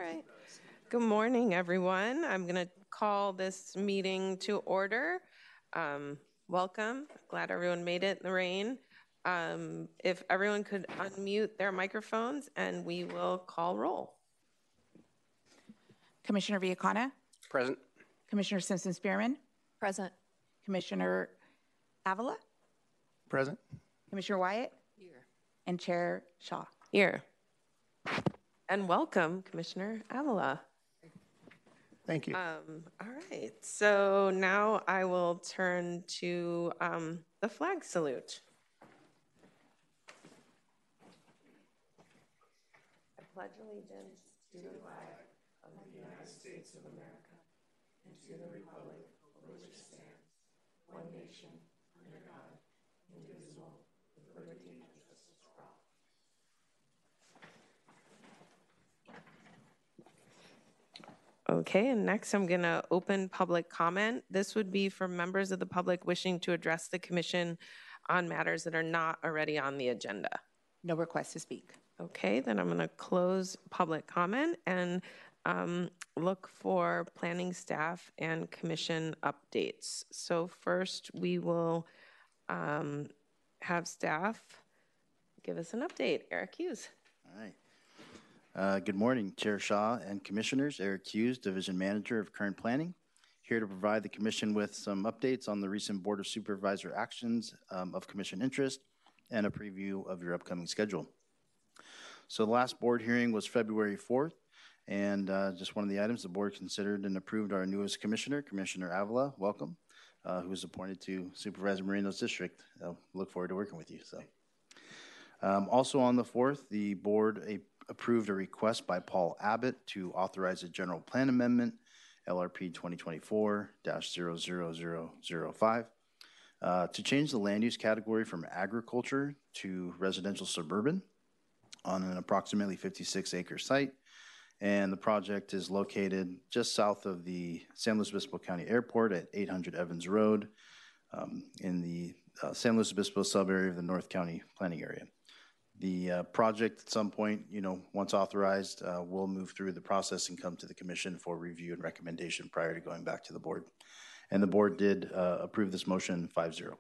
All right. Good morning, everyone. I'm going to call this meeting to order. Welcome. Glad everyone made it in the rain. If everyone could unmute their microphones and we will call roll. Commissioner Villacana? Present. Commissioner Simpson-Spearman? Present. Commissioner Avila? Present. Commissioner Wyatt? Here. And Chair Shaw. Here. And welcome, Commissioner Avila. Thank you. All right, so now I will turn to the flag salute. I pledge allegiance to the flag of the United States of America and to the republic for which it stands, one nation, under God, indivisible, with liberty and justice for all. Okay, and next I'm going to open public comment. This would be for members of the public wishing to address the commission on matters that are not already on the agenda. No request to speak. Okay, then I'm going to close public comment and look for planning staff and commission updates. So first we will have staff give us an update. Eric Hughes. All right. Good morning, Chair Shaw and Commissioners. Eric Hughes, Division Manager of Current Planning, here to provide the Commission with some updates on the recent Board of Supervisor actions of Commission interest and a preview of your upcoming schedule. So the last board hearing was February 4th, and just one of the items the board considered and approved our newest Commissioner, Commissioner Avila, welcome, who was appointed to Supervisor Moreno's district. Look forward to working with you. So, also on the 4th, the board approved a request by Paul Abbott to authorize a general plan amendment, LRP 2024-00005, to change the land use category from agriculture to residential suburban on an approximately 56-acre site. And the project is located just south of the San Luis Obispo County Airport at 800 Evans Road in the San Luis Obispo sub-area of the North County planning area. The project at some point, once authorized, will move through the process and come to the commission for review and recommendation prior to going back to the board. And the board did approve this motion 5-0.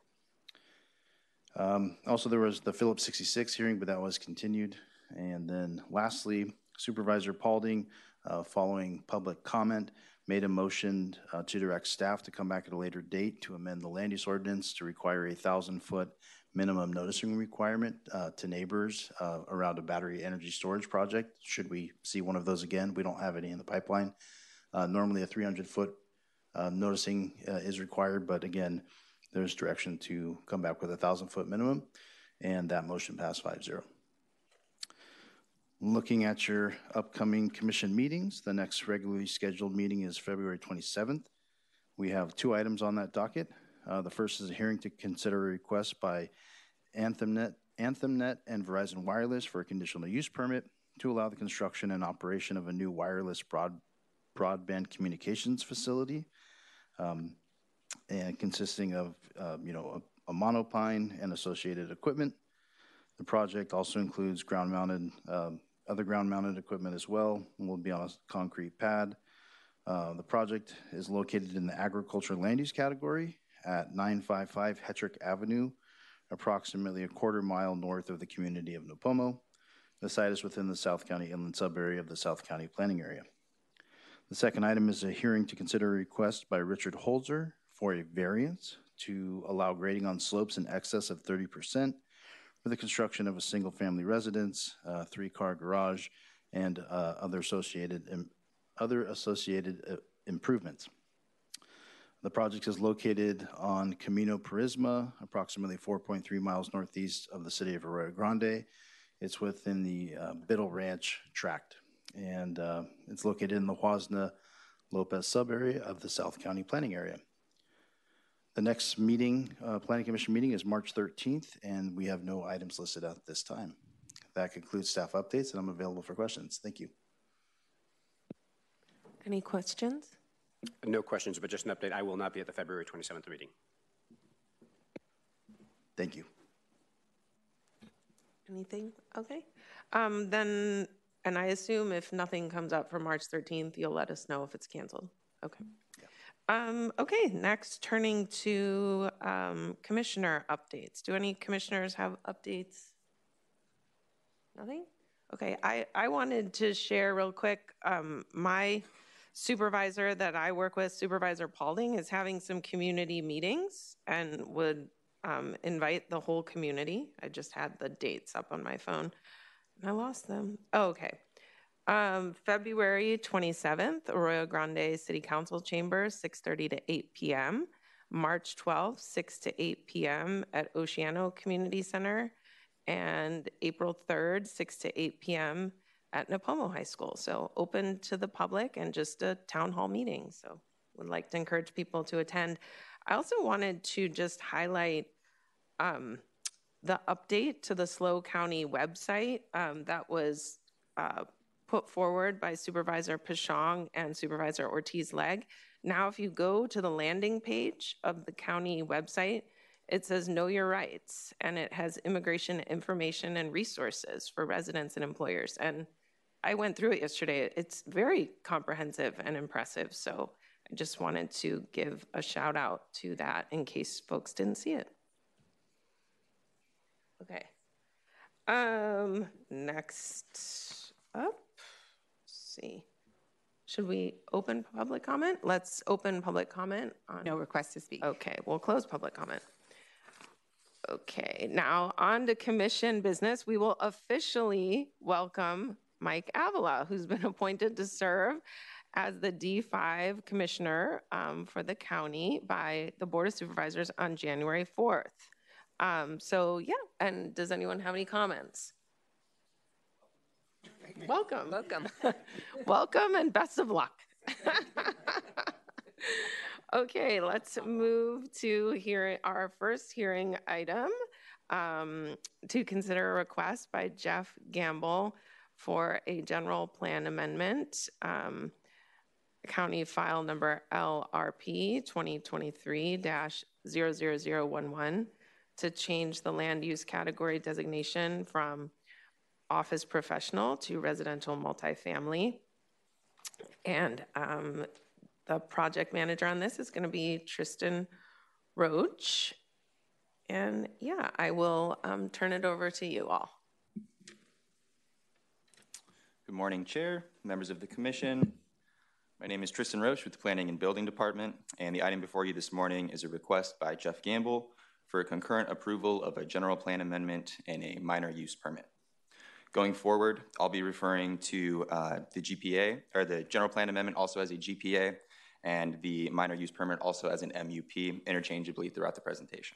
Also, there was the Phillips 66 hearing, but that was continued. And then lastly, Supervisor Paulding, following public comment, made a motion to direct staff to come back at a later date to amend the land use ordinance to require a 1,000-foot minimum noticing requirement to neighbors around a battery energy storage project. Should we see one of those again? We don't have any in the pipeline. Normally a 300-foot noticing is required, but again, there's direction to come back with a 1,000-foot minimum, and that motion passed 5-0. Looking at your upcoming commission meetings, the next regularly scheduled meeting is February 27th. We have 2 items on that docket. The first is a hearing to consider a request by AnthemNet and Verizon Wireless for a conditional use permit to allow the construction and operation of a new wireless broadband communications facility, and consisting of a monopine and associated equipment. The project also includes other ground-mounted equipment as well, and will be on a concrete pad. The project is located in the agriculture land use category at 955 Hetrick Avenue, approximately a quarter-mile north of the community of Nipomo. The site is within the South County Inland Sub-area of the South County Planning Area. The second item is a hearing to consider a request by Richard Holzer for a variance to allow grading on slopes in excess of 30% for the construction of a single-family residence, 3-car garage, and other associated improvements. The project is located on Camino Purisma, approximately 4.3 miles northeast of the city of Arroyo Grande. It's within the Biddle Ranch tract, and it's located in the Huasna Lopez sub-area of the South County Planning Area. The next meeting, Planning Commission meeting, is March 13th, and we have no items listed at this time. That concludes staff updates, and I'm available for questions. Thank you. Any questions? No questions, but just an update. I will not be at the February 27th meeting. Thank you. Anything? Okay. Then And I assume if nothing comes up for March 13th, you'll let us know if it's canceled. Okay. Okay, next turning to commissioner updates. Do any commissioners have updates? Nothing? Okay, I wanted to share real quick, my supervisor that I work with, Supervisor Paulding, is having some community meetings and would invite the whole community. I just had the dates up on my phone and I lost them. Oh, okay. February 27th, Arroyo Grande City Council Chambers, 6:30 to 8 p.m. March 12th, 6 to 8 p.m. at Oceano Community Center. And April 3rd, 6 to 8 p.m. at Nipomo High School. So open to the public and just a town hall meeting. So would like to encourage people to attend. I also wanted to just highlight the update to the SLO County website that was put forward by Supervisor Pichong and Supervisor Ortiz-Legg. Now, if you go to the landing page of the county website, it says Know Your Rights, and it has immigration information and resources for residents and employers. And I went through it yesterday. It's very comprehensive and impressive. So I just wanted to give a shout out to that in case folks didn't see it. Okay. Next up, let's see. Should we open public comment? Let's open public comment on. No request to speak. Okay, we'll close public comment. Okay, now on to commission business. We will officially welcome Mike Avila, who's been appointed to serve as the D5 commissioner for the county by the Board of Supervisors on January 4th. So yeah, and does anyone have any comments? Welcome. Welcome. Welcome and best of luck. Okay, let's move to our first hearing item to consider a request by Jeff Gamble for a general plan amendment, county file number LRP 2023-00011, to change the land use category designation from office professional to residential multifamily. And the project manager on this is going to be Tristan Roach. And yeah, I will turn it over to you all. Good morning, Chair, members of the Commission. My name is Tristan Roach with the Planning and Building Department, and the item before you this morning is a request by Jeff Gamble for a concurrent approval of a general plan amendment and a minor use permit. Going forward, I'll be referring to the GPA, or the general plan amendment also as a GPA, and the minor use permit also as an MUP, interchangeably throughout the presentation.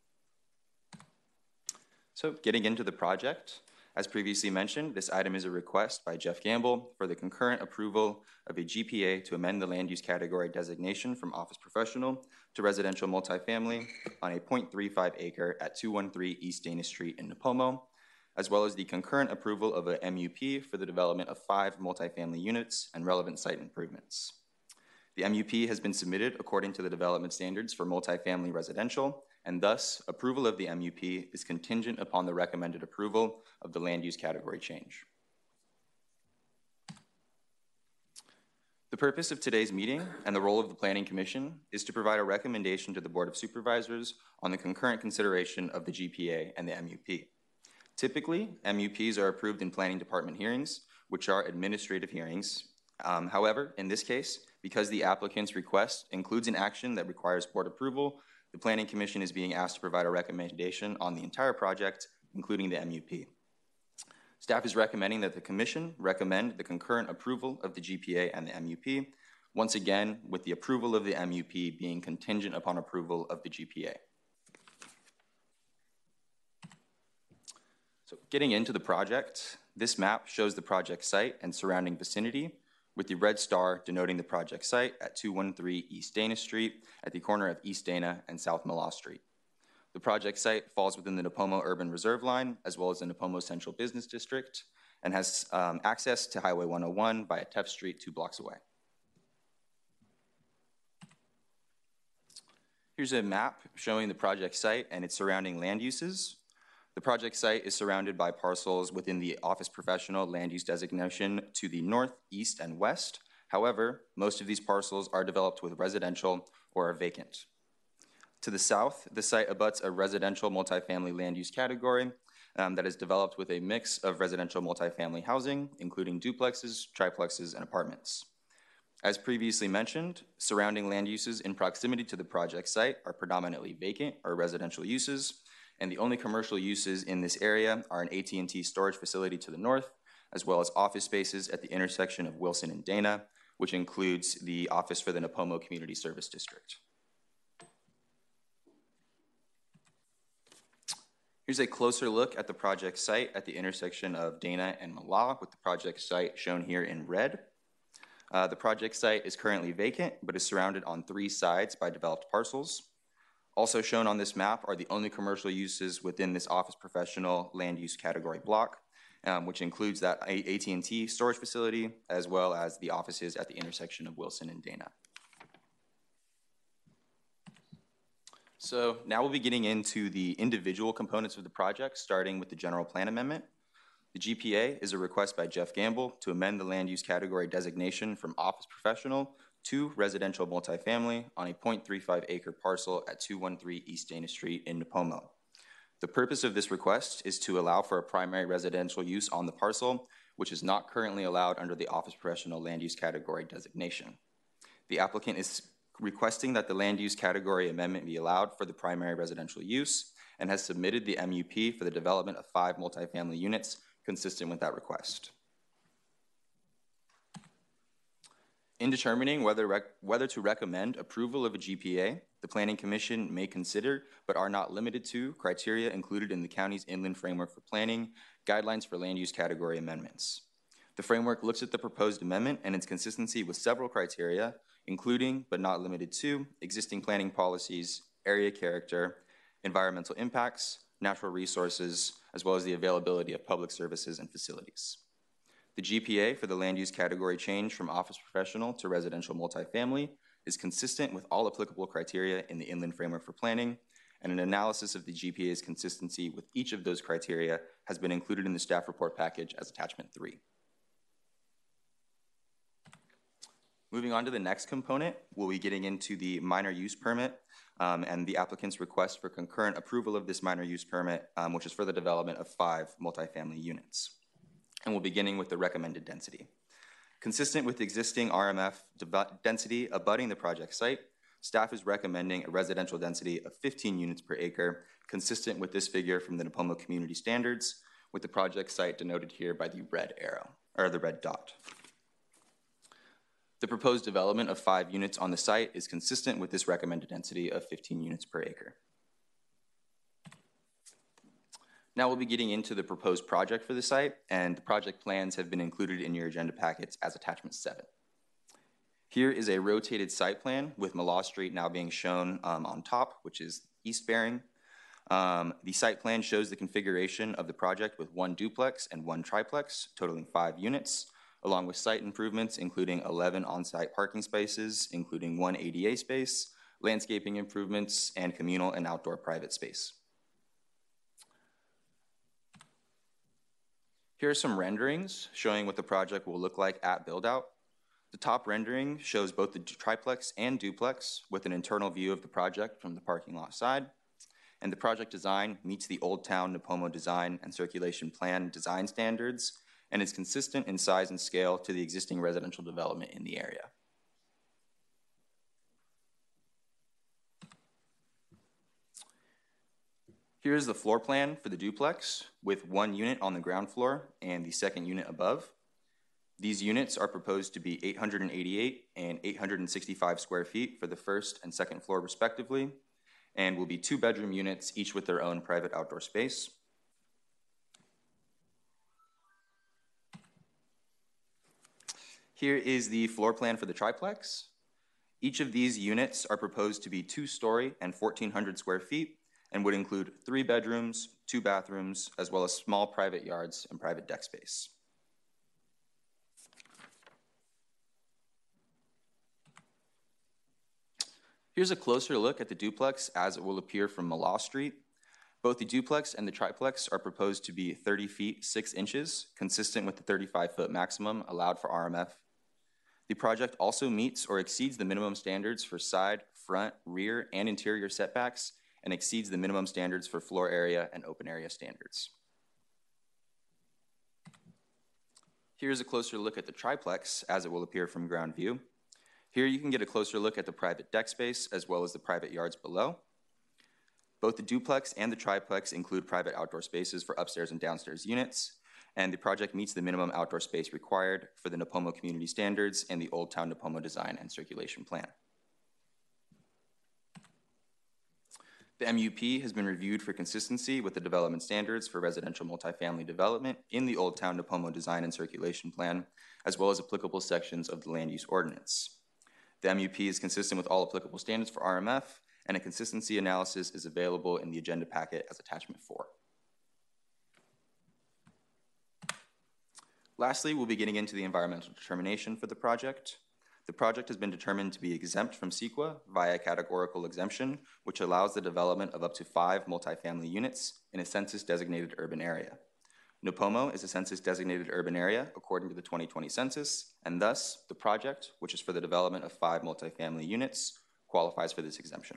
So getting into the project, as previously mentioned, this item is a request by Jeff Gamble for the concurrent approval of a GPA to amend the land use category designation from office professional to residential multifamily on a 0.35 acre at 213 East Dana Street in Nipomo, as well as the concurrent approval of a MUP for the development of 5 multifamily units and relevant site improvements. The MUP has been submitted according to the development standards for multifamily residential, and thus approval of the MUP is contingent upon the recommended approval of the land use category change. The purpose of today's meeting and the role of the Planning Commission is to provide a recommendation to the Board of Supervisors on the concurrent consideration of the GPA and the MUP. Typically, MUPs are approved in Planning Department hearings, which are administrative hearings. However, in this case, because the applicant's request includes an action that requires board approval, the Planning Commission is being asked to provide a recommendation on the entire project, including the MUP. Staff is recommending that the Commission recommend the concurrent approval of the GPA and the MUP, once again, with the approval of the MUP being contingent upon approval of the GPA. So getting into the project, this map shows the project site and surrounding vicinity, with the red star denoting the project site at 213 East Dana Street at the corner of East Dana and South Malaw Street. The project site falls within the Nipomo Urban Reserve Line, as well as the Nipomo Central Business District, and has access to Highway 101 via Teff Street 2 blocks away. Here's a map showing the project site and its surrounding land uses. The project site is surrounded by parcels within the office professional land use designation to the north, east, and west. However, most of these parcels are developed with residential or are vacant. To the south, the site abuts a residential multifamily land use category that is developed with a mix of residential multifamily housing, including duplexes, triplexes, and apartments. As previously mentioned, surrounding land uses in proximity to the project site are predominantly vacant or residential uses, and the only commercial uses in this area are an AT&T storage facility to the north, as well as office spaces at the intersection of Wilson and Dana, which includes the office for the Nipomo Community Service District. Here's a closer look at the project site at the intersection of Dana and Mala, with the project site shown here in red. The project site is currently vacant, but is surrounded on 3 sides by developed parcels. Also shown on this map are the only commercial uses within this office professional land use category block, which includes that AT&T storage facility, as well as the offices at the intersection of Wilson and Dana. So now we'll be getting into the individual components of the project, starting with the general plan amendment. The GPA is a request by Jeff Gamble to amend the land use category designation from office professional to residential multifamily on a 0.35 acre parcel at 213 East Dana Street in Nipomo. The purpose of this request is to allow for a primary residential use on the parcel, which is not currently allowed under the office professional land use category designation. The applicant is requesting that the land use category amendment be allowed for the primary residential use and has submitted the MUP for the development of 5 multifamily units consistent with that request. In determining whether to recommend approval of a GPA, the Planning Commission may consider, but are not limited to, criteria included in the county's Inland Framework for Planning Guidelines for Land Use Category Amendments. The framework looks at the proposed amendment and its consistency with several criteria, including, but not limited to, existing planning policies, area character, environmental impacts, natural resources, as well as the availability of public services and facilities. The GPA for the land use category change from office professional to residential multifamily is consistent with all applicable criteria in the Inland Framework for Planning, and an analysis of the GPA's consistency with each of those criteria has been included in the staff report package as attachment 3. Moving on to the next component, we'll be getting into the minor use permit and the applicant's request for concurrent approval of this minor use permit, which is for the development of 5 multifamily units. And we'll be beginning with the recommended density. Consistent with existing RMF density abutting the project site, staff is recommending a residential density of 15 units per acre, consistent with this figure from the Nipomo Community Standards, with the project site denoted here by the red arrow, or the red dot. The proposed development of 5 units on the site is consistent with this recommended density of 15 units per acre. Now we'll be getting into the proposed project for the site, and the project plans have been included in your agenda packets as attachment 7. Here is a rotated site plan with Mala Street now being shown on top, which is east bearing. The site plan shows the configuration of the project with 1 duplex and 1 triplex, totaling 5 units, along with site improvements including 11 on-site parking spaces, including 1 ADA space, landscaping improvements, and communal and outdoor private space. Here are some renderings showing what the project will look like at build-out. The top rendering shows both the triplex and duplex with an internal view of the project from the parking lot side. And the project design meets the Old Town Nipomo Design and Circulation Plan design standards and is consistent in size and scale to the existing residential development in the area. Here's the floor plan for the duplex with 1 unit on the ground floor and the 2nd unit above. These units are proposed to be 888 and 865 square feet for the 1st and 2nd floor respectively, and will be 2-bedroom units, each with their own private outdoor space. Here is the floor plan for the triplex. Each of these units are proposed to be 2-story and 1,400 square feet, and would include 3 bedrooms, 2 bathrooms, as well as small private yards and private deck space. Here's a closer look at the duplex as it will appear from Mala Street. Both the duplex and the triplex are proposed to be 30 feet 6 inches, consistent with the 35-foot maximum allowed for RMF. The project also meets or exceeds the minimum standards for side, front, rear, and interior setbacks, and exceeds the minimum standards for floor area and open area standards. Here's a closer look at the triplex as it will appear from ground view. Here you can get a closer look at the private deck space as well as the private yards below. Both the duplex and the triplex include private outdoor spaces for upstairs and downstairs units, and the project meets the minimum outdoor space required for the Nipomo community standards and the Old Town Nipomo design and circulation plan. The MUP has been reviewed for consistency with the development standards for residential multifamily development in the Old Town Nipomo design and circulation plan, as well as applicable sections of the land use ordinance. The MUP is consistent with all applicable standards for RMF, and a consistency analysis is available in the agenda packet as attachment 4. Lastly, we'll be getting into the environmental determination for the project. The project has been determined to be exempt from CEQA via categorical exemption, which allows the development of up to 5 multifamily units in a census-designated urban area. Nipomo is a census-designated urban area according to the 2020 census, and thus the project, which is for the development of 5 multifamily units, qualifies for this exemption.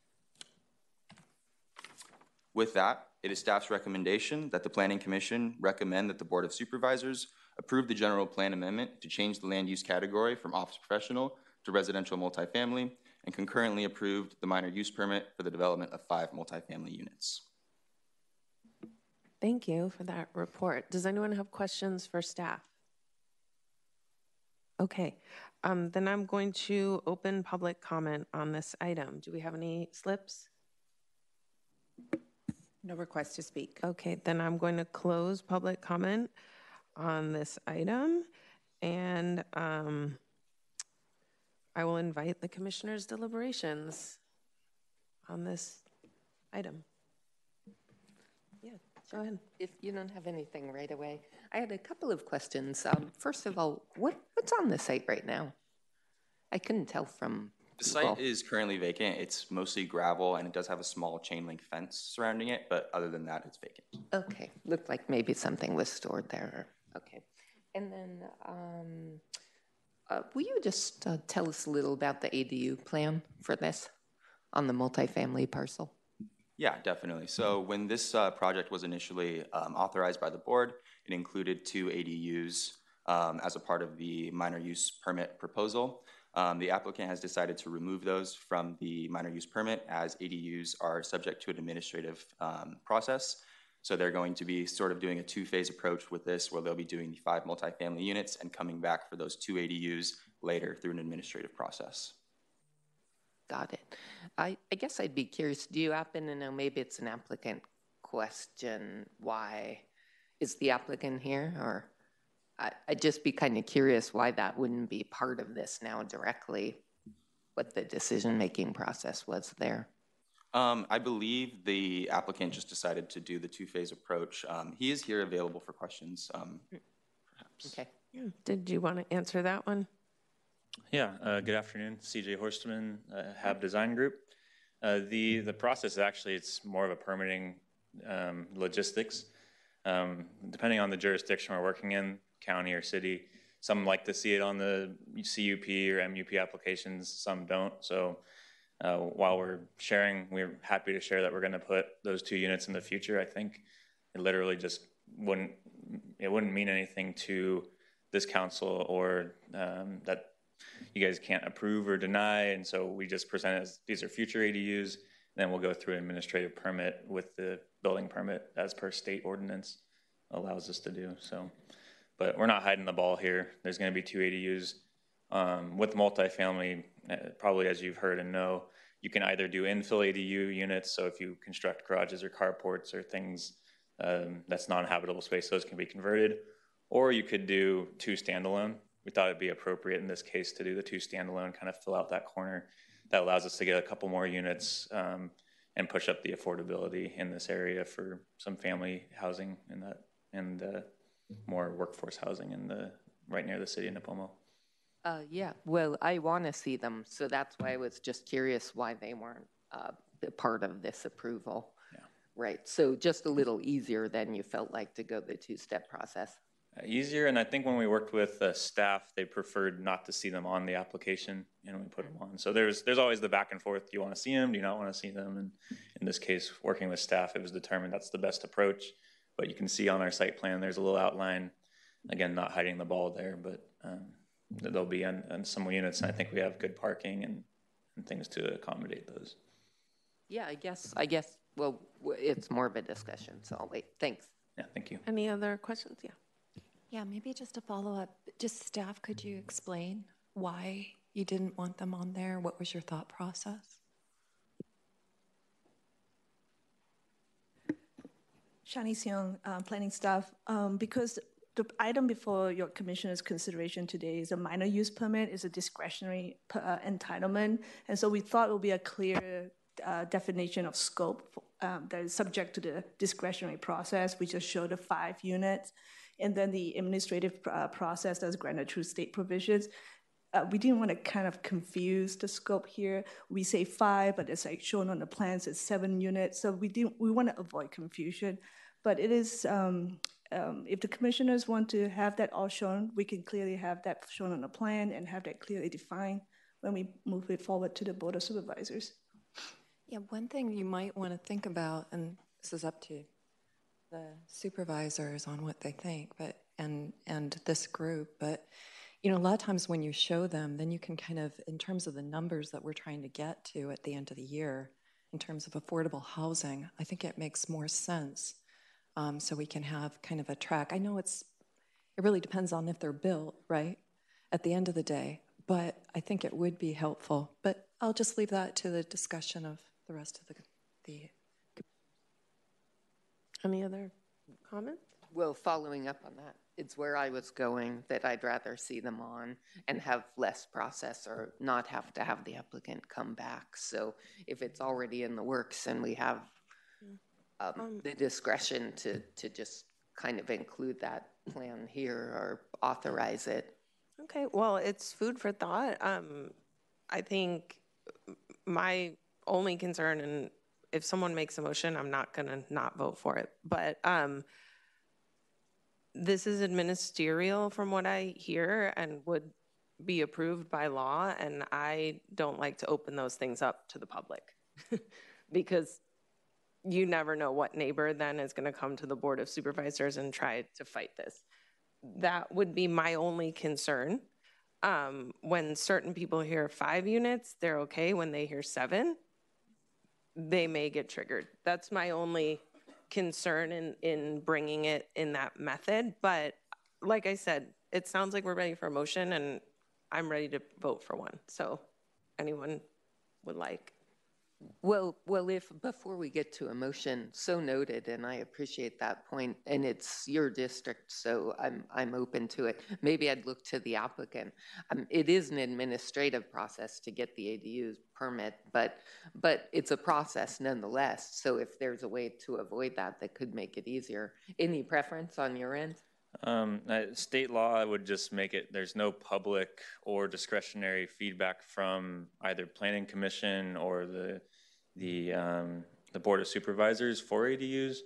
With that, it is staff's recommendation that the Planning Commission recommend that the Board of Supervisors approve the general plan amendment to change the land use category from office professional to residential multifamily, and concurrently approved the minor use permit for the development of 5 multifamily units. Thank you for that report. Does anyone have questions for staff? Okay, then I'm going to open public comment on this item. Do we have any slips? No request to speak. Okay, then I'm going to close public comment on this item, and I will invite the commissioner's deliberations on this item. Yeah, go ahead. If you don't have anything right away, I had a couple of questions. First of all, what's on the site right now? I couldn't tell from The site is currently vacant. It's mostly gravel, and it does have a small chain link fence surrounding it, but other than that, it's vacant. Okay, looked like maybe something was stored there. Okay, and then will you just tell us a little about the ADU plan for this on the multifamily parcel? Yeah, definitely. So when this project was initially authorized by the board, it included 2 ADUs as a part of the minor use permit proposal. The applicant has decided to remove those from the minor use permit as ADUs are subject to an administrative process. So they're going to be sort of doing a 2-phase approach with this, where they'll be doing the 5 multifamily units and coming back for those 2 ADUs later through an administrative process. Got it. I guess I'd be curious, do you happen to know, maybe it's an applicant question, why is the applicant here? Or I'd just be kind of curious why that wouldn't be part of this now directly, what the decision-making process was there. I believe the applicant just decided to do the 2-phase approach. He is here available for questions, perhaps. Okay. Did you want to answer that one? Yeah, good afternoon. CJ Horstman, HAB Design Group. The process actually, it's more of a permitting logistics. Depending on the jurisdiction we're working in, county or city, some like to see it on the CUP or MUP applications, some don't. So while we're happy to share that we're going to put those 2 units in the future. I think it literally just wouldn't mean anything to this council or that you guys can't approve or deny. And so we just present it as these are future ADUs. Then we'll go through an administrative permit with the building permit as per state ordinance allows us to do. So, but we're not hiding the ball here. There's going to be 2 ADUs. With multifamily, probably as you've heard and know, you can either do infill ADU units, so if you construct garages or carports or things that's non-habitable space, those can be converted, or you could do 2 standalone. We thought it'd be appropriate in this case to do the 2 standalone, kind of fill out that corner. That allows us to get a couple more units and push up the affordability in this area for some family housing and more workforce housing right near the city of Nipomo. Yeah, well, I want to see them, so that's why I was just curious why they weren't part of this approval. Yeah. Right, so just a little easier than you felt like to go the two-step process. Easier, and I think when we worked with staff, they preferred not to see them on the application, and we put them on. So there's always the back and forth. Do you want to see them? Do you not want to see them? And in this case, working with staff, it was determined that's the best approach. But you can see on our site plan, there's a little outline. Again, not hiding the ball there, but there'll be on some units, and I think we have good parking and things to accommodate those. Yeah, I guess, well, it's more of a discussion, so I'll wait. Thanks. Yeah, thank you. Any other questions? Yeah. Yeah, maybe just a follow-up. Just staff, could you explain why you didn't want them on there? What was your thought process? Shani Seong, planning staff. Because the item before your commissioner's consideration today is a minor use permit, is a discretionary entitlement. And so we thought it would be a clear definition of scope that is subject to the discretionary process. We just show the 5 units. And then the administrative process that's granted through state provisions. We didn't want to kind of confuse the scope here. We say 5, but it's like shown on the plans, it's 7 units. So we want to avoid confusion. But it is, if the commissioners want to have that all shown, we can clearly have that shown on the plan and have that clearly defined when we move it forward to the Board of Supervisors. Yeah, one thing you might want to think about, and this is up to the supervisors on what they think, but and this group, but you know, a lot of times when you show them, then you can kind of, in terms of the numbers that we're trying to get to at the end of the year, in terms of affordable housing, I think it makes more sense. So we can have kind of a track. I know it really depends on if they're built, right, at the end of the day, but I think it would be helpful. But I'll just leave that to the discussion of the rest of the Any other comments? Well, following up on that, it's where I was going, that I'd rather see them on and have less process or not have to have the applicant come back. So if it's already in the works and we have the discretion to just kind of include that plan here or authorize it. Okay, well, it's food for thought. I think my only concern, and if someone makes a motion, I'm not going to not vote for it. But this is administerial from what I hear and would be approved by law. And I don't like to open those things up to the public because you never know what neighbor then is going to come to the Board of Supervisors and try to fight this. That would be my only concern. When certain people hear 5 units, they're okay. When they hear 7, they may get triggered. That's my only concern in bringing it in that method. But like I said, it sounds like we're ready for a motion, and I'm ready to vote for one. So anyone would like? Well, if before we get to a motion, so noted, and I appreciate that point, and it's your district, so I'm open to it. Maybe I'd look to the applicant. It is an administrative process to get the ADU permit, but it's a process nonetheless. So if there's a way to avoid that could make it easier. Any preference on your end? State law would just make it, there's no public or discretionary feedback from either Planning Commission or the Board of Supervisors for ADUs.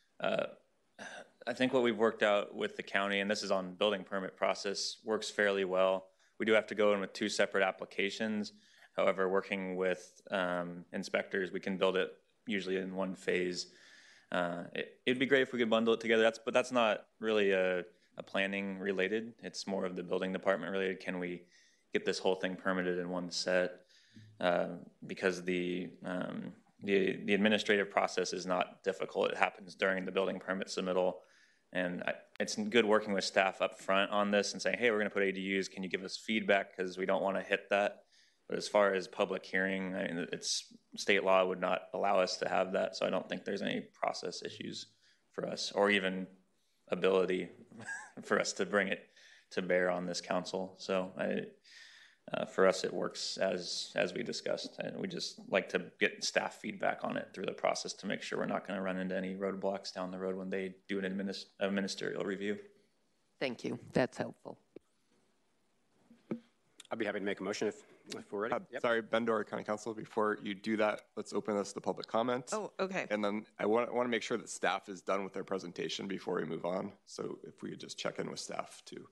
I think what we've worked out with the county, and this is on building permit process, works fairly well. We do have to go in with 2 separate applications. However, working with inspectors, we can build it usually in one phase. It'd be great if we could bundle it together. But that's not really a planning related. It's more of the building department related. Can we get this whole thing permitted in one set? Because the administrative process is not difficult. It happens during the building permit submittal, and it's good working with staff up front on this and saying, hey, we're going to put ADUs. Can you give us feedback, because we don't want to hit that. But as far as public hearing, I mean, it's state law would not allow us to have that, so I don't think there's any process issues for us, or even ability for us to bring it to bear on this council. So for us, it works as we discussed, and we just like to get staff feedback on it through the process to make sure we're not going to run into any roadblocks down the road when they do a ministerial review. Thank you. That's helpful. I'd be happy to make a motion if we're ready. Yep. Sorry, Bendora County Council, before you do that, let's open this to public comment. Oh, okay. And then I want to make sure that staff is done with their presentation before we move on. So if we could just check in with staff too.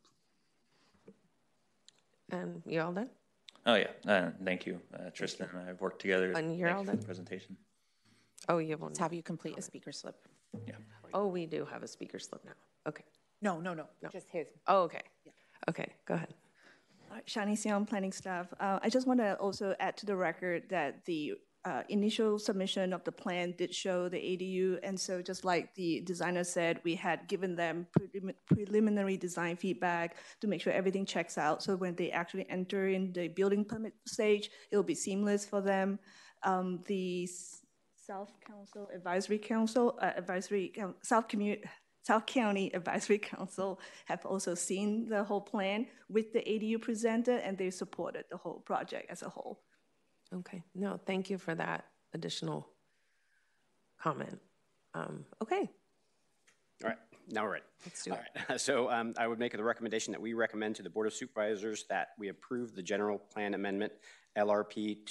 And you all done? Oh, yeah. Thank you, Tristan and I have worked together. And you're all Thank you for done? the presentation. Oh, you have one. Let's have you complete a speaker slip. Yeah. Oh, we do have a speaker slip now. Okay. No, just his. Oh, okay. Okay, go ahead. Shani Xiong, planning staff. I just want to also add to the record that the initial submission of the plan did show the ADU, and so just like the designer said, we had given them preliminary design feedback to make sure everything checks out, so when they actually enter in the building permit stage, it'll be seamless for them. The South County Advisory Council have also seen the whole plan with the ADU presented, and they supported the whole project as a whole. Okay, no, thank you for that additional comment. Okay. All right, now we're ready. Let's do it. All right. So I would make the recommendation that we recommend to the Board of Supervisors that we approve the general plan amendment LRP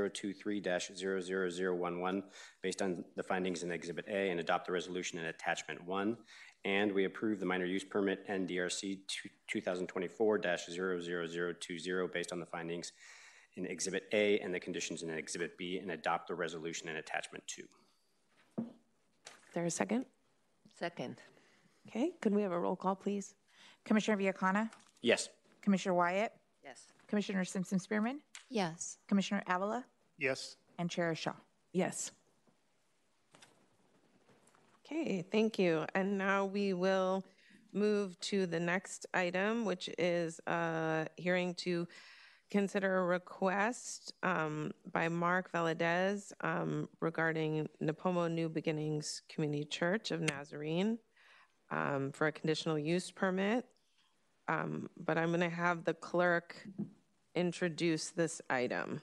2023-00011 based on the findings in Exhibit A and adopt the resolution in Attachment 1. And we approve the minor use permit NDRC 2024-00020 based on the findings in Exhibit A and the conditions in Exhibit B and adopt the resolution in Attachment 2. Is there a second? Second. Okay, could we have a roll call, please? Commissioner Villacana, Yes. Commissioner Wyatt, Yes. Commissioner Simpson Spearman, Yes. Commissioner Avila, Yes. and Chair Shaw. Yes. Okay, thank you. And now we will move to the next item, which is a hearing to consider a request by Mark Valadez regarding Napomo New Beginnings Community Church of Nazarene for a conditional use permit. But I'm going to have the clerk introduce this item.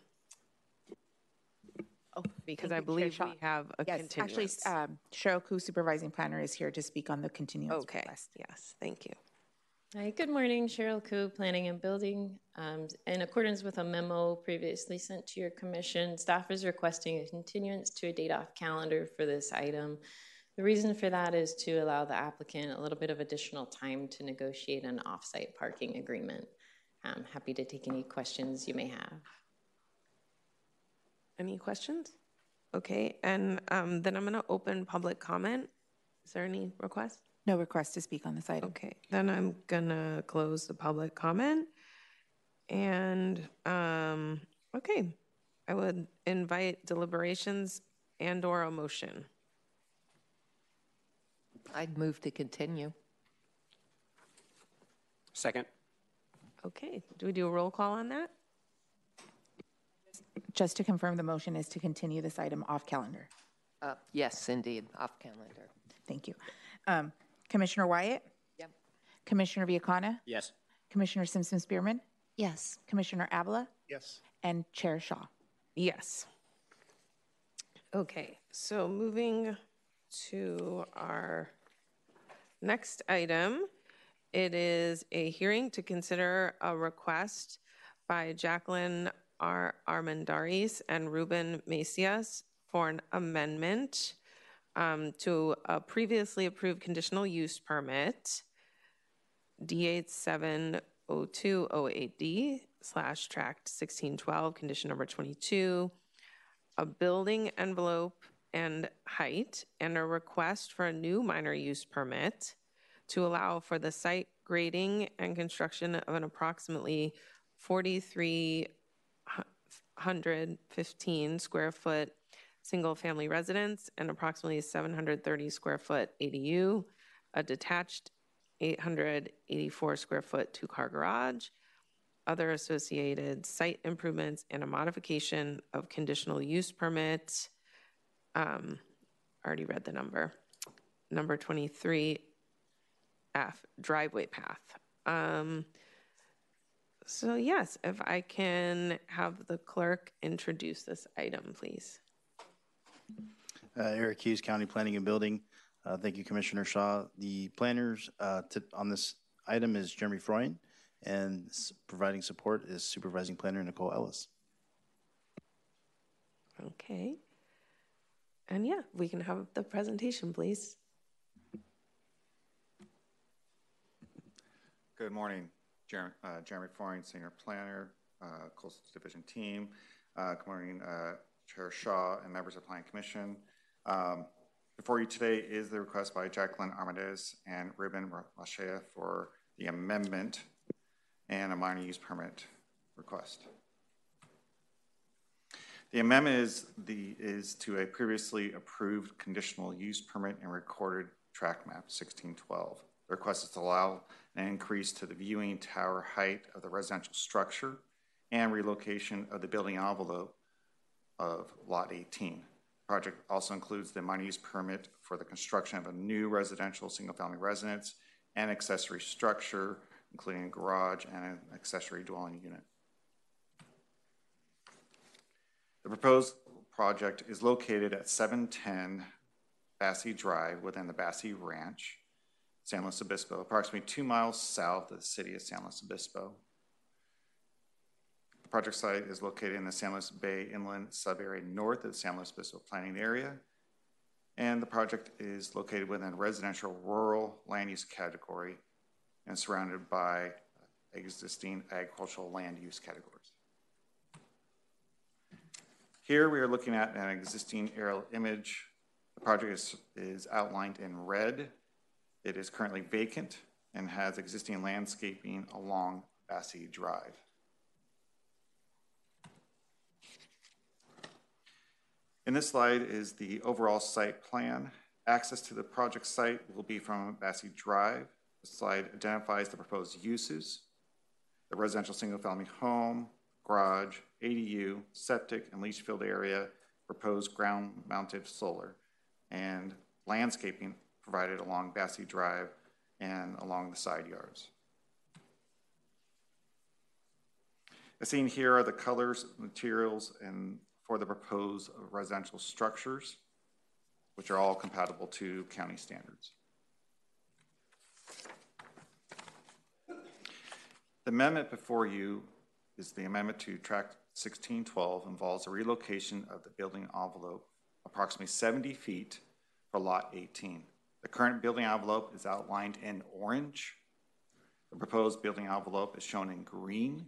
Oh, because I believe we have a yes, continuance. actually, Cheryl Koo, supervising planner, is here to speak on the continuance request. Yes, thank you. Hi, good morning. Cheryl Koo, Planning and Building. In accordance with a memo previously sent to your commission, staff is requesting a continuance to a date off calendar for this item. The reason for that is to allow the applicant a little bit of additional time to negotiate an off-site parking agreement. I'm happy to take any questions you may have. Any questions? Okay, and then I'm going to open public comment. Is there any requests? No request to speak on this item. Okay, then I'm going to close the public comment. And, okay, I would invite deliberations and or a motion. I'd move to continue. Second. Okay, do we do a roll call on that? Just to confirm, the motion is to continue this item off calendar. Yes, indeed, off calendar. Thank you. Commissioner Wyatt? Yep. Commissioner Villacana? Yes. Commissioner Simpson Spearman? Yes. Commissioner Avila? Yes. And Chair Shaw. Yes. Okay, so moving to our next item, it is a hearing to consider a request by Jacqueline Armandaris and Ruben Macias for an amendment to a previously approved conditional use permit, D870208D/tract 1612, condition number 22, a building envelope and height, and a request for a new minor use permit to allow for the site grading and construction of an approximately 4,315 square foot single-family residence and approximately 730 square foot ADU, a detached 884 square foot two-car garage, other associated site improvements, and a modification of conditional use permit. Already read the number 23F, driveway path. So yes, if I can have the clerk introduce this item, please. Eric Hughes, County Planning and Building. Thank you, Commissioner Shaw. The planners on this item is Jeremy Freund and providing support is Supervising Planner Nicole Ellis. Okay. And yeah, we can have the presentation, please. Good morning, Jeremy Foreign, Senior Planner, Coastal Division Team. Good morning, Chair Shaw and members of the Planning Commission. Before you today is the request by Jacqueline Armendez and Ruben Lachea for the amendment and a minor use permit request. The amendment is to a previously approved conditional use permit and recorded track map 1612. The request is to allow an increase to the viewing tower height of the residential structure and relocation of the building envelope of Lot 18. The project also includes the minor use permit for the construction of a new residential single-family residence and accessory structure, including a garage and an accessory dwelling unit. The proposed project is located at 710 Basse Drive within the Basse Ranch, San Luis Obispo, approximately 2 miles south of the city of San Luis Obispo. The project site is located in the San Luis Bay Inland Sub-area north of the San Luis Obispo planning area, and the project is located within a residential rural land use category and surrounded by existing agricultural land use categories. Here we are looking at an existing aerial image. The project is outlined in red. It is currently vacant and has existing landscaping along Basse Drive. In this slide is the overall site plan. Access to the project site will be from Basse Drive. The slide identifies the proposed uses: the residential single-family home, garage, ADU, septic, and leach field area, proposed ground-mounted solar, and landscaping provided along Basse Drive and along the side yards. As seen here are the colors, materials, and for the proposed residential structures, which are all compatible to county standards. The amendment before you is the amendment to Tract 1612, involves a relocation of the building envelope approximately 70 feet for Lot 18. The current building envelope is outlined in orange. The proposed building envelope is shown in green.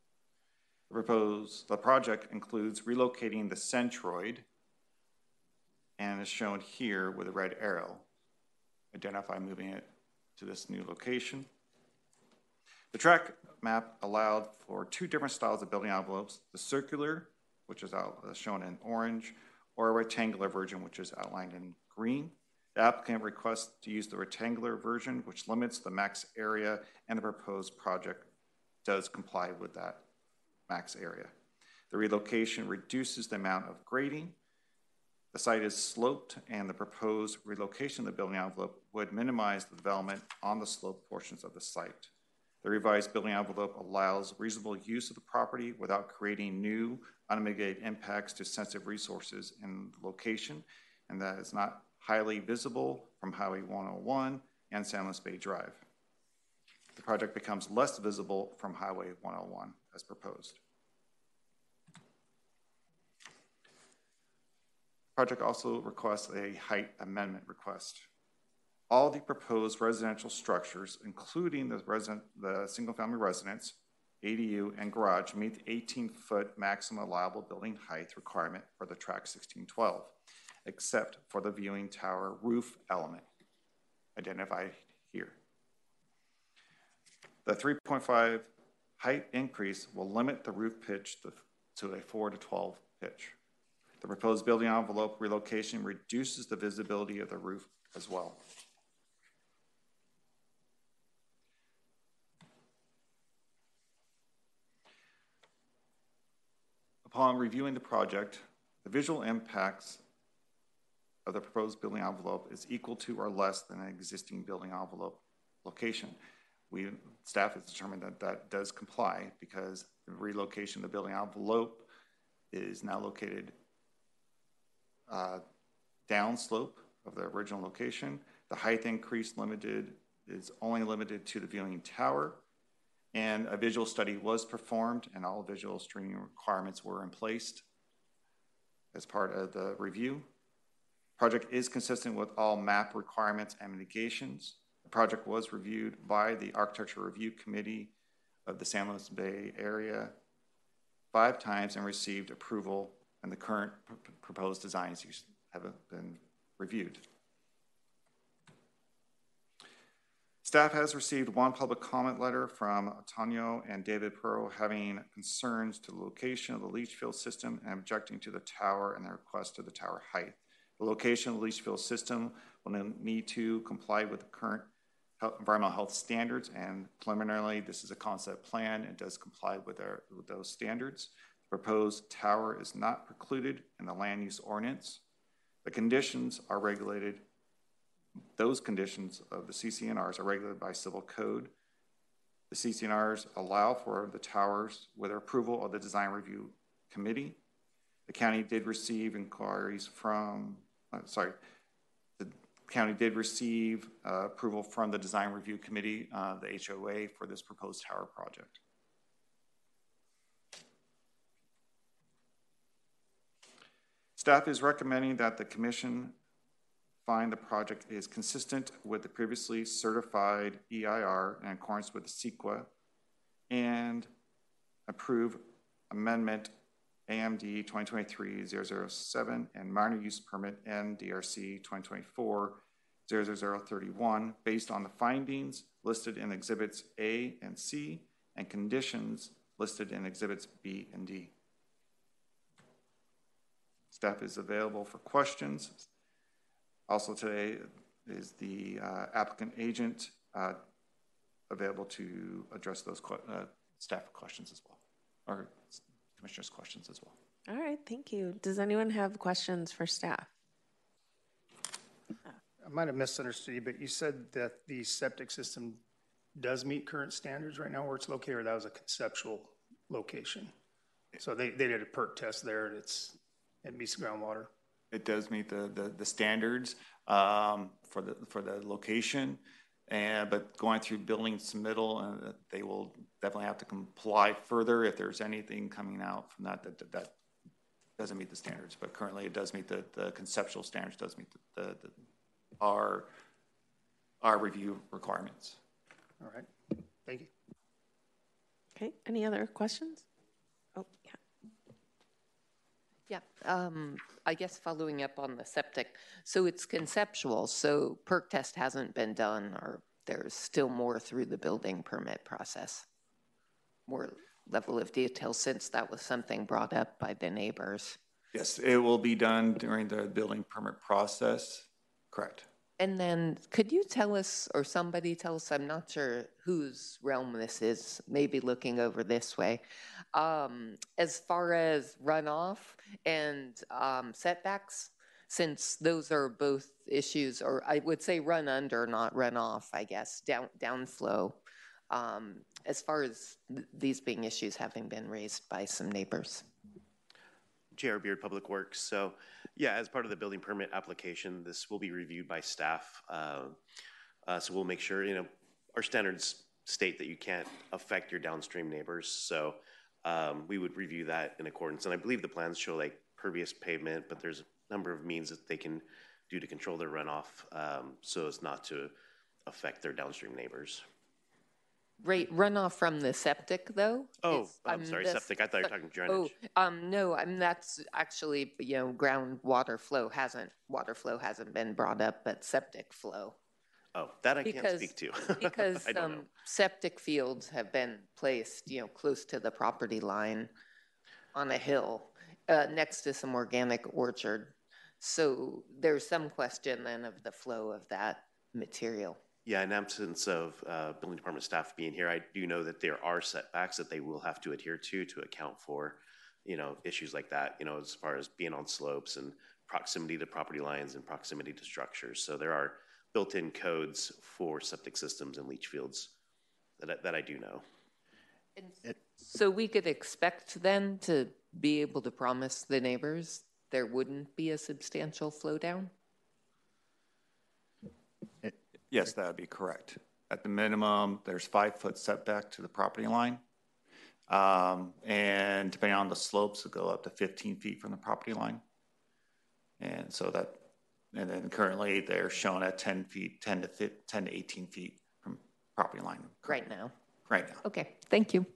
The project includes relocating the centroid and is shown here with a red arrow. Identify moving it to this new location. The track map allowed for 2 different styles of building envelopes: the circular, which is shown in orange, or a rectangular version, which is outlined in green. The applicant requests to use the rectangular version, which limits the max area, and the proposed project does comply with that max area. The relocation reduces the amount of grading. The site is sloped, and the proposed relocation of the building envelope would minimize the development on the sloped portions of the site. The revised building envelope allows reasonable use of the property without creating new unmitigated impacts to sensitive resources in the location, and that is not highly visible from Highway 101 and San Luis Bay Drive. The project becomes less visible from Highway 101 as proposed. The project also requests a height amendment request. All the proposed residential structures, including the single-family residence, ADU, and garage, meet the 18-foot maximum allowable building height requirement for the Tract 1612, except for the viewing tower roof element, identified here. The 3.5 height increase will limit the roof pitch to a 4 to 12 pitch. The proposed building envelope relocation reduces the visibility of the roof as well. Upon reviewing the project, the visual impacts of the proposed building envelope is equal to or less than an existing building envelope location. Staff has determined that that does comply because the relocation of the building envelope is now located downslope of the original location. The height increase is only limited to the viewing tower. And a visual study was performed, and all visual screening requirements were in place as part of the review. Project is consistent with all MAP requirements and mitigations. The project was reviewed by the Architecture Review Committee of the San Luis Bay area 5 times and received approval, and the current proposed designs have been reviewed. Staff has received 1 public comment letter from Antonio and David Pearl having concerns to the location of the leach field system and objecting to the tower and the request to the tower height. The location of the leach field system will need to comply with the current environmental health standards, and preliminarily, this is a concept plan and does comply with those standards. The proposed tower is not precluded in the land use ordinance. The conditions are regulated. Those conditions of the CCNRs are regulated by civil code. The CCNRs allow for the towers with approval of the design review committee. The county did receive inquiries from, the county did receive approval from the design review committee, the HOA, for this proposed tower project. Staff is recommending that the commission find the project is consistent with the previously certified EIR in accordance with the CEQA and approve amendment AMD 2023-007 and minor use permit NDRC 2024-00031 based on the findings listed in exhibits A and C and conditions listed in exhibits B and D. Staff is available for questions. Also today is the applicant agent available to address those staff questions as well, or commissioners' questions as well. All right, thank you. Does anyone have questions for staff? I might have misunderstood you, but you said that the septic system does meet current standards right now where it's located, or that was a conceptual location? So they did a perk test there, and it meets groundwater. It does meet the standards for the location, but going through building submittal, they will definitely have to comply further if there's anything coming out from that doesn't meet the standards. But currently, it does meet the conceptual standards. Does meet our review requirements. All right, thank you. Okay, any other questions? Oh, yeah. Yeah, I guess following up on the septic, so it's conceptual, so perk test hasn't been done, or there's still more through the building permit process? More level of detail, since that was something brought up by the neighbors. Yes, it will be done during the building permit process, correct. And then could you tell us, or somebody tell us, I'm not sure whose realm this is, maybe looking over this way, as far as runoff and setbacks, since those are both issues, or I would say run under, not run off, I guess, downflow, as far as these being issues having been raised by some neighbors. J.R. Beard, Public Works. So, yeah, as part of the building permit application, this will be reviewed by staff. So we'll make sure, our standards state that you can't affect your downstream neighbors. So we would review that in accordance. And I believe the plans show like pervious pavement, but there's a number of means that they can do to control their runoff so as not to affect their downstream neighbors. Right, runoff from the septic, though? Oh, I'm sorry, septic. I thought you were talking drainage. Oh, no, that's actually, groundwater flow water flow hasn't been brought up, but septic flow. Oh, that I can't speak to. Because septic fields have been placed, close to the property line on a hill next to some organic orchard. So there's some question then of the flow of that material. Yeah, in absence of building department staff being here, I do know that there are setbacks that they will have to adhere to account for, issues like that, as far as being on slopes and proximity to property lines and proximity to structures. So there are built-in codes for septic systems and leach fields that I do know. So we could expect then to be able to promise the neighbors there wouldn't be a substantial flow down? Yes, that would be correct. at the minimum, there's 5-foot setback to the property line. And depending on the slopes, it'll go up to 15 feet from the property line. And so that, and then currently they're shown at 10 feet, 10 to 18 feet from property line. Right now? Right now. Okay, thank you.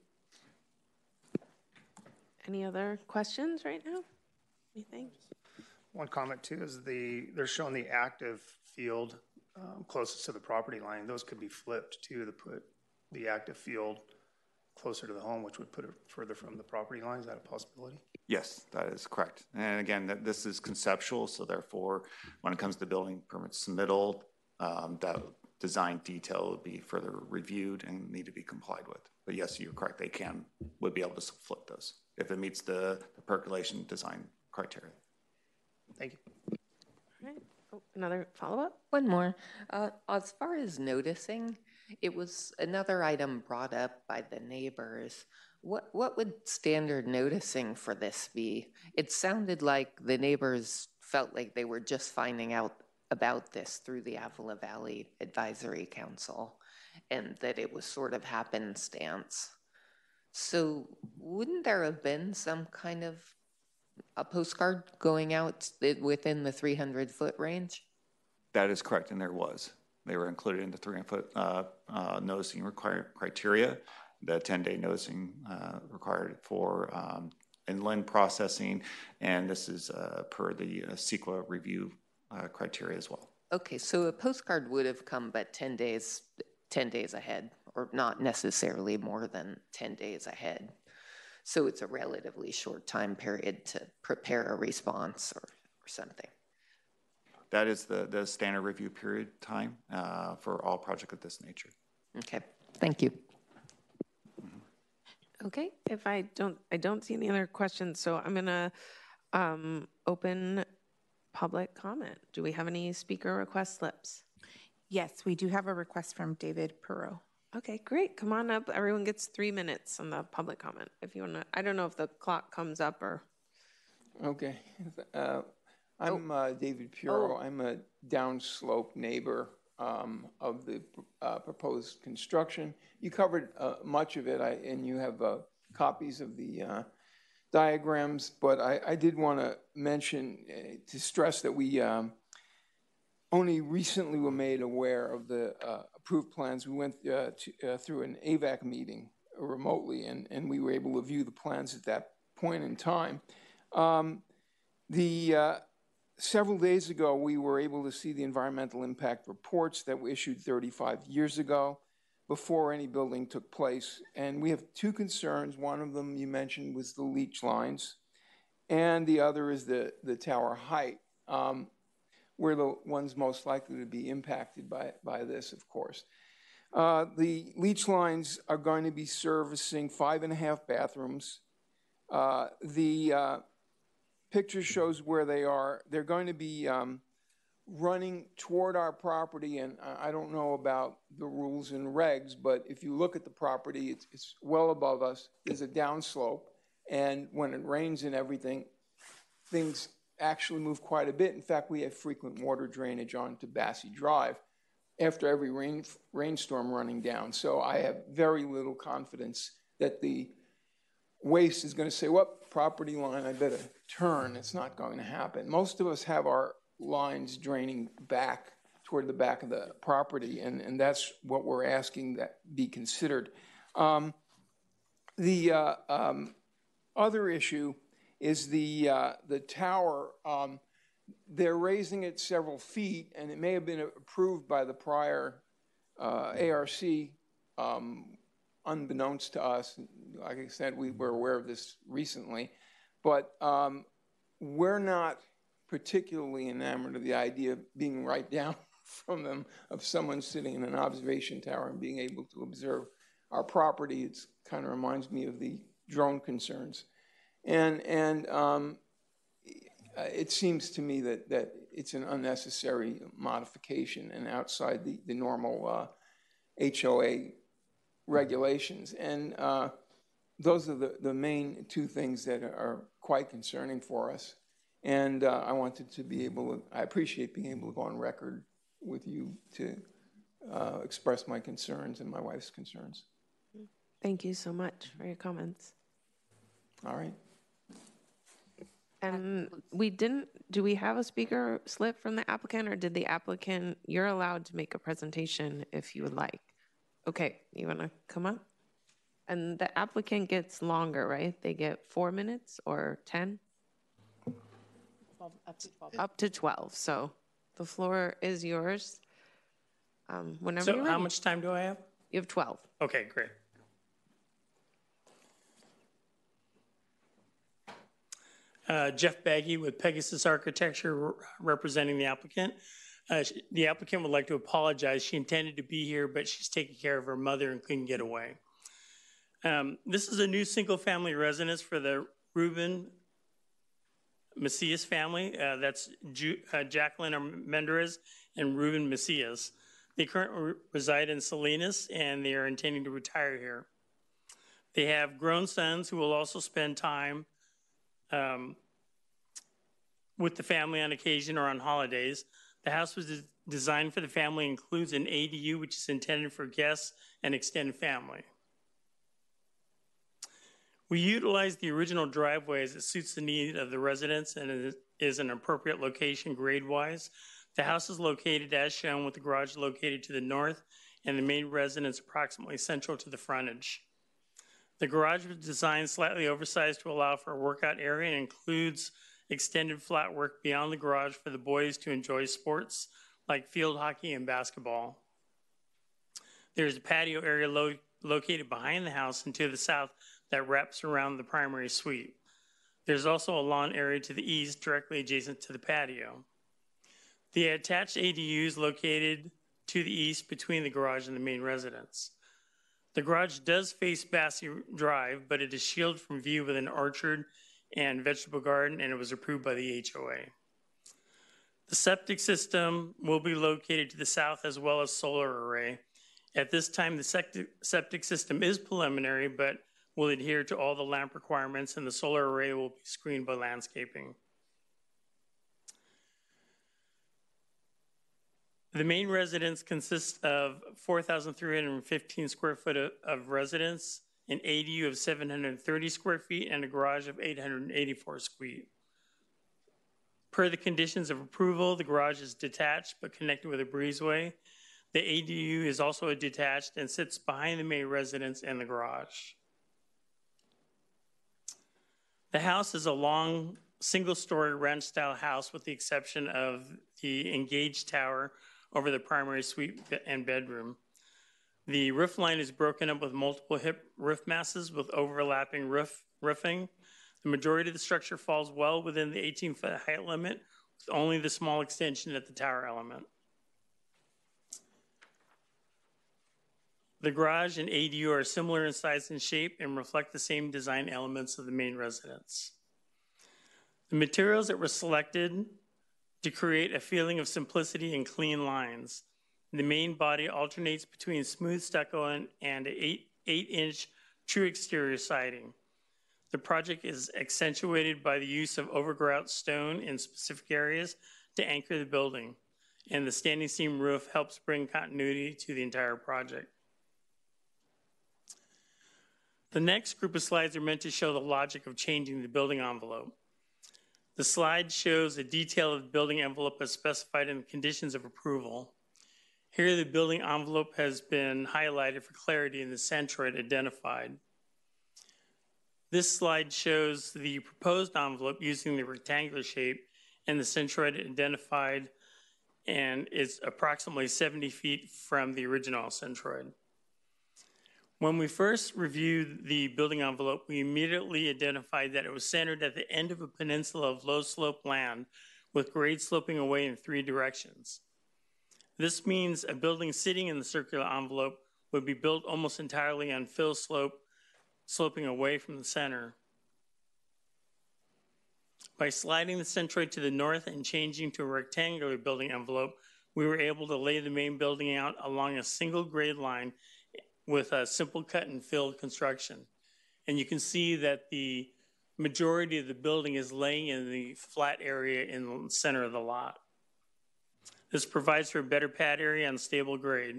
Any other questions right now? Anything? One comment too is they're showing the active field closest to the property line. Those could be flipped too to put the active field closer to the home, which would put it further from the property line. Is that a possibility? Yes, that is correct. And again, this is conceptual, so therefore, when it comes to building permit submittal, that design detail would be further reviewed and need to be complied with. But yes, you're correct. They would be able to flip those if it meets the percolation design criteria. Thank you. All right. Oh, another follow-up? One more. As far as noticing, it was another item brought up by the neighbors. What would standard noticing for this be? It sounded like the neighbors felt like they were just finding out about this through the Avila Valley Advisory Council and that it was sort of happenstance. So wouldn't there have been some kind of a postcard going out within the 300-foot range? That is correct, and there was. They were included in the 300-foot noticing criteria, the 10-day noticing required for inland processing, and this is per the CEQA review criteria as well. Okay, so a postcard would have come but 10 days ahead, or not necessarily more than 10 days ahead. So it's a relatively short time period to prepare a response or something. That is the standard review period time for all projects of this nature. Okay, thank you. Okay, if I don't see any other questions, so I'm gonna open public comment. Do we have any speaker request slips? Yes, we do have a request from David Perot. Okay, great. Come on up. Everyone gets 3 minutes on the public comment. If you want to, I don't know if the clock comes up or. Okay. I'm David Perot. I'm a downslope neighbor of the proposed construction. You covered much of it, and you have copies of the diagrams, but I did want to mention, to stress that we only recently were made aware of the approved plans. We went through an AVAC meeting remotely, and we were able to view the plans at that point in time. Several days ago, we were able to see the environmental impact reports that were issued 35 years ago before any building took place. And we have two concerns. One of them you mentioned was the leach lines, and the other is the tower height. We're the ones most likely to be impacted by this, of course. The leach lines are going to be servicing 5.5 bathrooms. The picture shows where they are. They're going to be running toward our property, and I don't know about the rules and regs, but if you look at the property, it's well above us. There's a downslope, and when it rains and everything, things actually move quite a bit. In fact, we have frequent water drainage onto Bassey Drive after every rainstorm running down. So I have very little confidence that the waste is going to say, well, property line, I better turn. It's not going to happen. Most of us have our lines draining back toward the back of the property, and that's what we're asking that be considered. The other issue is the tower. They're raising it several feet, and it may have been approved by the prior ARC, unbeknownst to us. Like I said, we were aware of this recently, but we're not particularly enamored of the idea of being right down from them, of someone sitting in an observation tower and being able to observe our property. It kind of reminds me of the drone concerns. And it seems to me that it's an unnecessary modification and outside the normal HOA regulations. And those are the main two things that are quite concerning for us. And I wanted to be able to, I appreciate being able to go on record with you to express my concerns and my wife's concerns. Thank you so much for your comments. All right. And do we have a speaker slip from the applicant, or did the applicant, you're allowed to make a presentation if you would like. Okay, you want to come up? And the applicant gets longer, right? They get 4 minutes or 10? 12, up to 12. Up to 12. So the floor is yours. Whenever So you're ready. how much time do I have? You have 12. Okay, great. Jeff Baggy with Pegasus Architecture representing the applicant. The applicant would like to apologize. She intended to be here, but she's taking care of her mother and couldn't get away. This is a new single-family residence for the Ruben Macias family. That's Jacqueline Armendariz and Ruben Macias. They currently reside in Salinas, and they are intending to retire here. They have grown sons who will also spend time with the family on occasion or on holidays. The house was designed for the family, includes an ADU, which is intended for guests and extended family. We utilize the original driveway as it suits the need of the residents and it is an appropriate location grade-wise. The house is located as shown, with the garage located to the north and the main residence approximately central to the frontage. The garage was designed slightly oversized to allow for a workout area and includes extended flat work beyond the garage for the boys to enjoy sports like field hockey and basketball. There's a patio area located behind the house and to the south that wraps around the primary suite. There's also a lawn area to the east directly adjacent to the patio. The attached ADU is located to the east between the garage and the main residence. The garage does face Bassey Drive, but it is shielded from view with an orchard and vegetable garden, and it was approved by the HOA. The septic system will be located to the south as well as solar array. At this time, the septic system is preliminary, but will adhere to all the LAMP requirements, and the solar array will be screened by landscaping. The main residence consists of 4,315 square foot of residence, an ADU of 730 square feet, and a garage of 884 square feet. Per the conditions of approval, the garage is detached but connected with a breezeway. The ADU is also detached and sits behind the main residence and the garage. The house is a long single-story ranch-style house with the exception of the engaged tower over the primary suite and bedroom. The roof line is broken up with multiple hip roof masses with overlapping roofing. The majority of the structure falls well within the 18-foot height limit, with only the small extension at the tower element. The garage and ADU are similar in size and shape and reflect the same design elements of the main residence. The materials that were selected to create a feeling of simplicity and clean lines. The main body alternates between smooth stucco and an 8-inch true exterior siding. The project is accentuated by the use of overgrout stone in specific areas to anchor the building, and the standing seam roof helps bring continuity to the entire project. The next group of slides are meant to show the logic of changing the building envelope. The slide shows a detail of the building envelope as specified in the conditions of approval. Here, the building envelope has been highlighted for clarity in the centroid identified. This slide shows the proposed envelope using the rectangular shape and the centroid identified, and is approximately 70 feet from the original centroid. When we first reviewed the building envelope, we immediately identified that it was centered at the end of a peninsula of low slope land with grade sloping away in 3 directions. This means a building sitting in the circular envelope would be built almost entirely on fill slope, sloping away from the center. By sliding the centroid to the north and changing to a rectangular building envelope, we were able to lay the main building out along a single grade line with a simple cut and fill construction. And you can see that the majority of the building is laying in the flat area in the center of the lot. This provides for a better pad area and stable grade.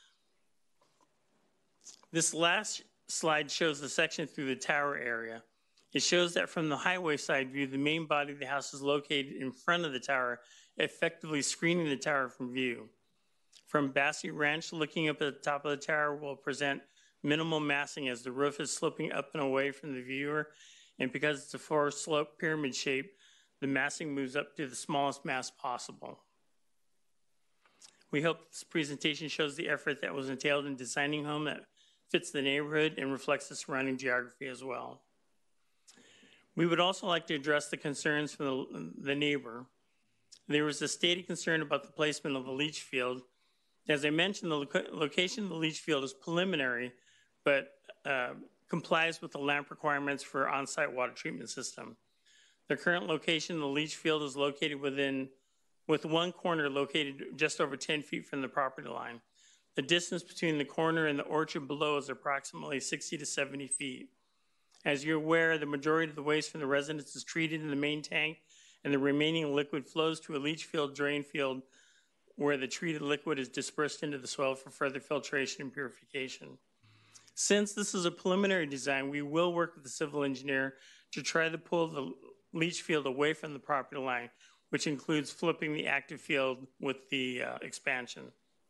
This last slide shows the section through the tower area. It shows that from the highway side view, the main body of the house is located in front of the tower, effectively screening the tower from view. From Basse Ranch, looking up at the top of the tower will present minimal massing as the roof is sloping up and away from the viewer, and because it's a forest slope pyramid shape, the massing moves up to the smallest mass possible. We hope this presentation shows the effort that was entailed in designing a home that fits the neighborhood and reflects the surrounding geography as well. We would also like to address the concerns from the neighbor. There was a stated concern about the placement of the leach field. As I mentioned, the location of the leach field is preliminary, but complies with the LAMP requirements for on-site water treatment system. The current location of the leach field is located with one corner located just over 10 feet from the property line. The distance between the corner and the orchard below is approximately 60 to 70 feet. As you're aware, the majority of the waste from the residence is treated in the main tank, and the remaining liquid flows to a leach field drain field where the treated liquid is dispersed into the soil for further filtration and purification. Since this is a preliminary design, we will work with the civil engineer to try to pull the leach field away from the property line, which includes flipping the active field with the expansion.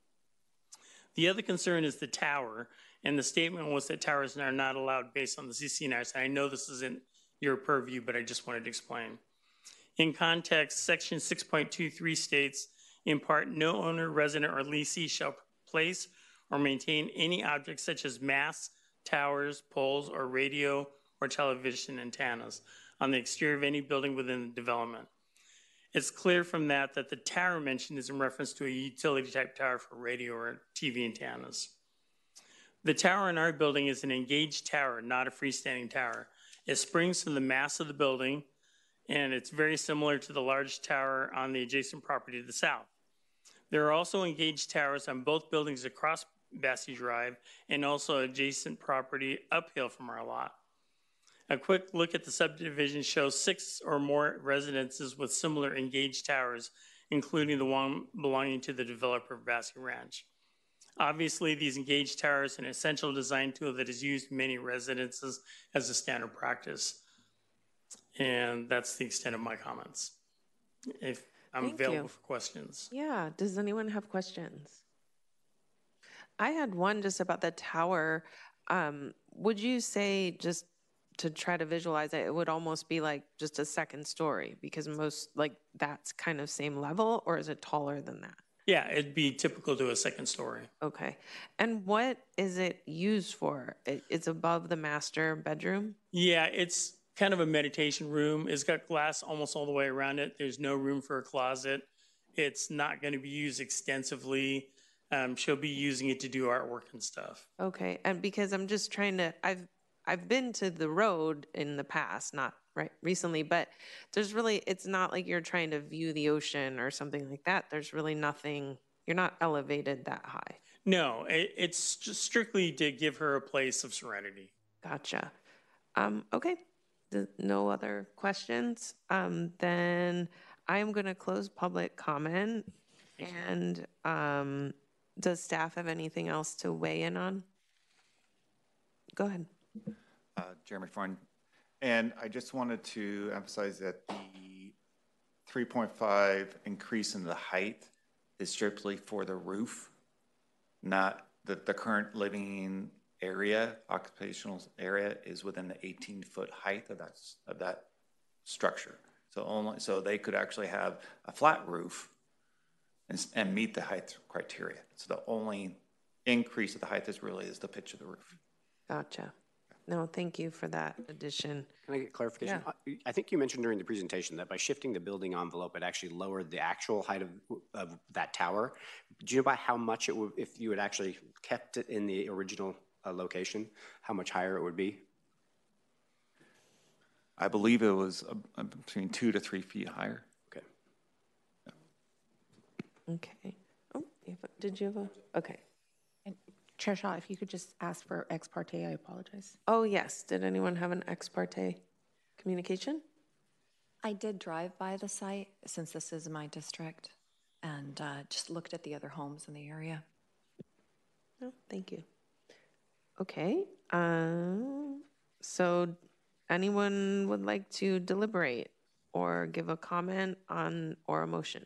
The other concern is the tower, and the statement was that towers are not allowed based on the CC&R. I know this isn't your purview, but I just wanted to explain. In context, section 6.23 states, in part, no owner, resident, or leasee shall place or maintain any objects such as masts, towers, poles, or radio or television antennas on the exterior of any building within the development. It's clear from that the tower mentioned is in reference to a utility type tower for radio or TV antennas. The tower in our building is an engaged tower, not a freestanding tower. It springs from the mass of the building, and it's very similar to the large tower on the adjacent property to the south. There are also engaged towers on both buildings across Basse Drive and also adjacent property uphill from our lot. A quick look at the subdivision shows 6 or more residences with similar engaged towers, including the one belonging to the developer of Basse Ranch. Obviously, these engaged towers are an essential design tool that is used in many residences as a standard practice. And that's the extent of my comments. If I'm available for questions. Yeah, does anyone have questions? I had one just about the tower. Would you say, just to try to visualize it, it would almost be like just a second story, because most, like, that's kind of same level, or is it taller than that? Yeah, it'd be typical to a second story. Okay. And what is it used for? It's above the master bedroom? Yeah, it's kind of a meditation room. It's got glass almost all the way around it. There's no room for a closet. It's not going to be used extensively. She'll be using it to do artwork and stuff. Okay. And because I'm just trying to, I've been to the road in the past, not right recently, but there's really, it's not like you're trying to view the ocean or something like that. There's really nothing, you're not elevated that high. No, it's just strictly to give her a place of serenity. Gotcha. Okay. No other questions? Then I am going to close public comment. And does staff have anything else to weigh in on? Go ahead. Jeremy Freund. And I just wanted to emphasize that the 3.5 increase in the height is strictly for the roof, not the current living area, occupational area is within the 18-foot height of that structure. So they could actually have a flat roof and meet the height criteria. So the only increase of the height is the pitch of the roof. Gotcha. No, thank you for that addition. Can I get clarification? Yeah. I think you mentioned during the presentation that by shifting the building envelope, it actually lowered the actual height of that tower. Do you know about how much it would, if you had actually kept it in the original location, how much higher it would be? I believe it was between 2 to 3 feet higher. Okay. Yeah. Okay. Oh, did you have a? Okay. And Chair Shaw, if you could just ask for ex parte, I apologize. Oh, yes. Did anyone have an ex parte communication? I did drive by the site since this is my district. just looked at the other homes in the area. Oh, thank you. Okay. So anyone would like to deliberate or give a comment on or a motion?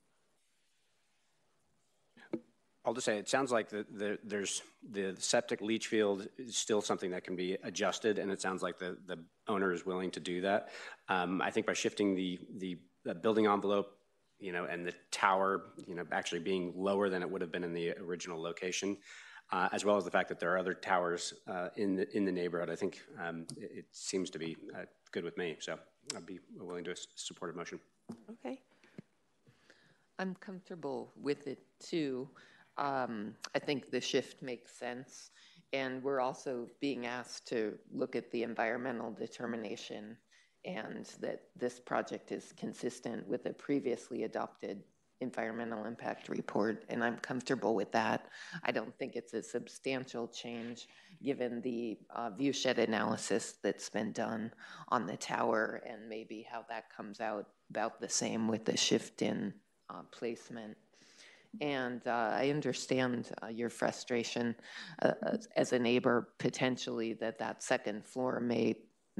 I'll just say, it sounds like there's the septic leach field is still something that can be adjusted, and it sounds like the owner is willing to do that. I think by shifting the building envelope, and the tower, actually being lower than it would have been in the original location, as well as the fact that there are other towers in the neighborhood, I think it seems to be good with me. So I'd be willing to support a motion. Okay. I'm comfortable with it too. I think the shift makes sense. And we're also being asked to look at the environmental determination and that this project is consistent with a previously adopted environmental impact report, and I'm comfortable with that. I don't think it's a substantial change given the view shed analysis that's been done on the tower and maybe how that comes out about the same with the shift in placement. And I understand your frustration as a neighbor, potentially that second floor may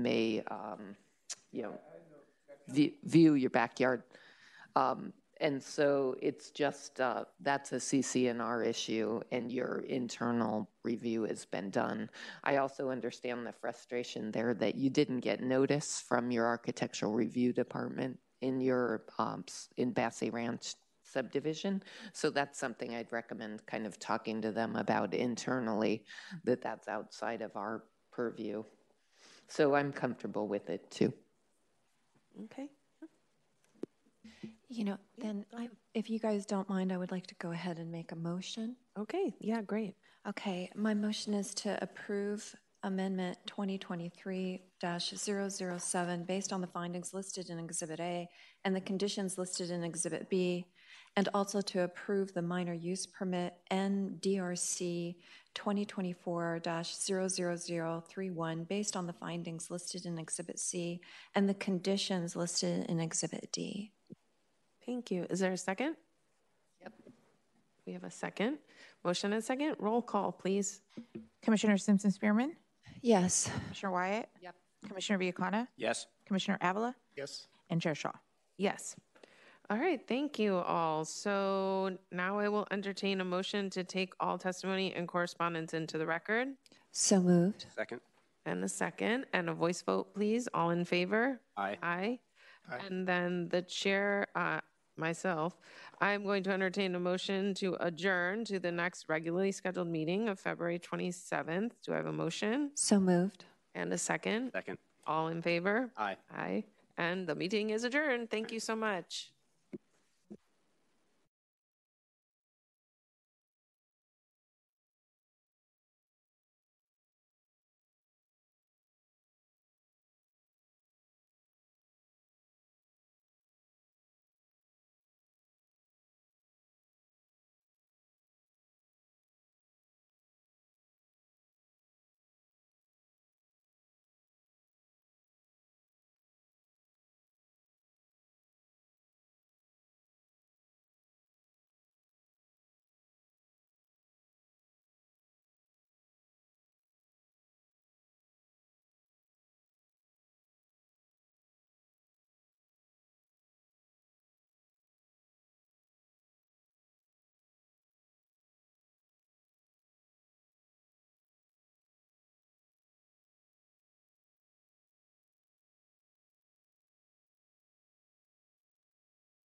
view your backyard. And so it's just, that's a CCNR issue and your internal review has been done. I also understand the frustration there that you didn't get notice from your architectural review department in your, in Basse Ranch subdivision. So that's something I'd recommend kind of talking to them about internally, that's outside of our purview. So I'm comfortable with it too. Okay. Then if you guys don't mind, I would like to go ahead and make a motion. Okay, yeah, great. Okay, my motion is to approve Amendment 2023-007 based on the findings listed in Exhibit A and the conditions listed in Exhibit B, and also to approve the minor use permit NDRC 2024-00031 based on the findings listed in Exhibit C and the conditions listed in Exhibit D. Thank you. Is there a second? Yep. We have a second. Motion and second. Roll call, please. Commissioner Simpson Spearman? Yes. Commissioner Wyatt? Yep. Commissioner Villacana? Yes. Commissioner Avila? Yes. And Chair Shaw? Yes. All right, thank you all. So now I will entertain a motion to take all testimony and correspondence into the record. So moved. Second. And a second, and a voice vote, please. All in favor? Aye. Aye. And then the chair, myself, I'm going to entertain a motion to adjourn to the next regularly scheduled meeting of February 27th. Do I have a motion? So moved. And a second? Second. All in favor? Aye. Aye. And the meeting is adjourned. Thank you so much.